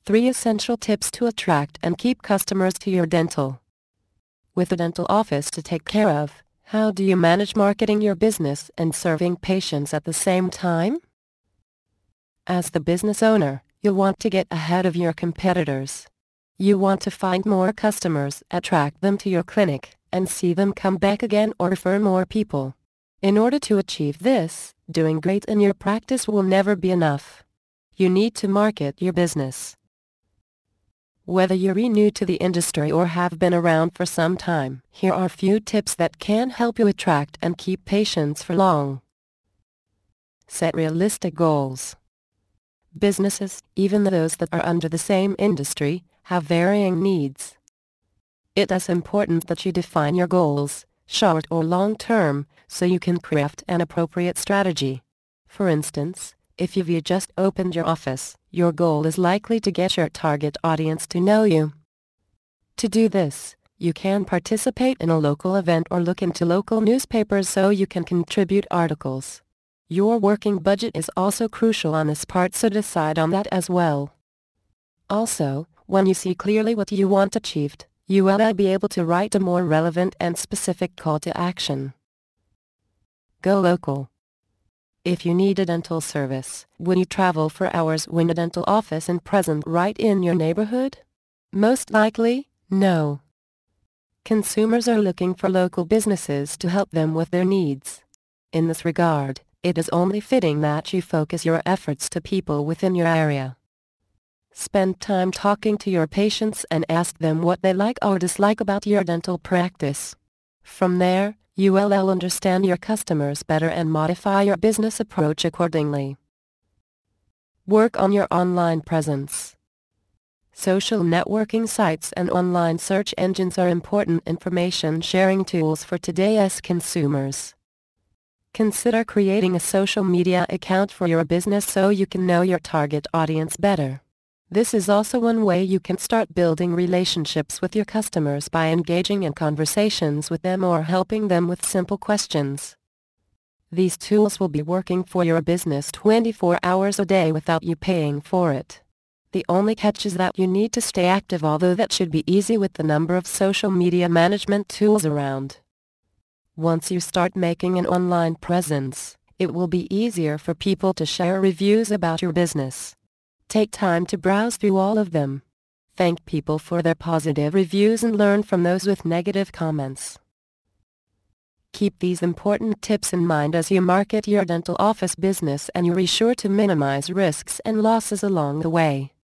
3 essential tips to attract and keep customers to your dental. With a dental office to take care of, how do you manage marketing your business and serving patients at the same time? As the business owner, you'll want to get ahead of your competitors. You want to find more customers, attract them to your clinic, and see them come back again or refer more people. In order to achieve this, doing great in your practice will never be enough. You need to market your business. Whether you're new to the industry or have been around for some time, here are a few tips that can help you attract and keep patients for long. Set realistic goals. Businesses, even those that are under the same industry, have varying needs. It is important that you define your goals, short or long term, so you can craft an appropriate strategy. For instance, if you've just opened your office, your goal is likely to get your target audience to know you. To do this, you can participate in a local event or look into local newspapers so you can contribute articles. Your working budget is also crucial on this part, so decide on that as well. Also, when you see clearly what you want achieved, you will be able to write a more relevant and specific call to action. Go local. If you need a dental service, will you travel for hours when a dental office is present right in your neighborhood? Most likely, no. Consumers are looking for local businesses to help them with their needs. In this regard, it is only fitting that you focus your efforts to people within your area. Spend time talking to your patients and ask them what they like or dislike about your dental practice. From there, you will understand your customers better and modify your business approach accordingly. Work on your online presence. Social networking sites and online search engines are important information sharing tools for today's consumers. Consider creating a social media account for your business so you can know your target audience better. This is also one way you can start building relationships with your customers by engaging in conversations with them or helping them with simple questions. These tools will be working for your business 24 hours a day without you paying for it. The only catch is that you need to stay active, although that should be easy with the number of social media management tools around. Once you start making an online presence, it will be easier for people to share reviews about your business. Take time to browse through all of them. Thank people for their positive reviews and learn from those with negative comments. Keep these important tips in mind as you market your dental office business, and you be sure to minimize risks and losses along the way.